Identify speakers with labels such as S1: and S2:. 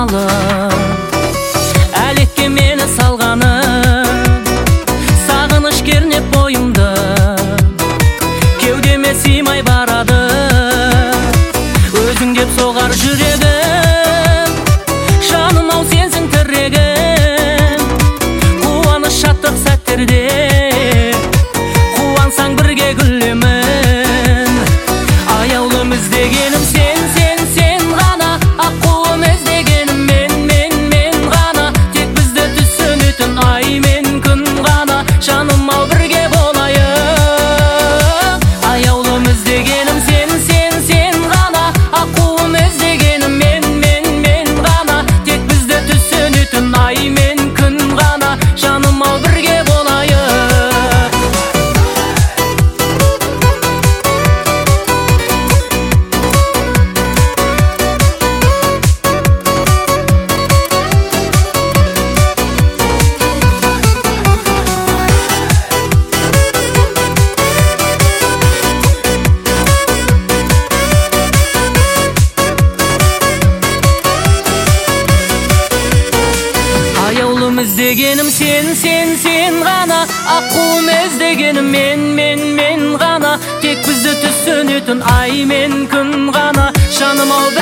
S1: салып, әлекке мені салғаны, сағыныш кернеп бойымды, кеудеме сыймай барады. Өзің деп соғар жүрегім, жаным ау сенсің тірегім. Қуаныш шаттық сәттерде, қуансаң бірге күлемін. Аяулым іздегенім сен, сен, сен ғана, аққуым іздегенім мен ғана. Тек бізді түсінетін ай мен күн ғана, жаным ау бірге болайық. Аяулым іздегенім сен, сен, сен ғана, аққуым іздегенім мен ғана. Тек бізді түсінетін ай мен күн ғана, жаным ау бірге болайық. Аяулым іздегенім сен, сен, сен ғана, аққуым іздегенім мен ғана. Тек бізді түсінетін ай мен күн ғана, жаным ау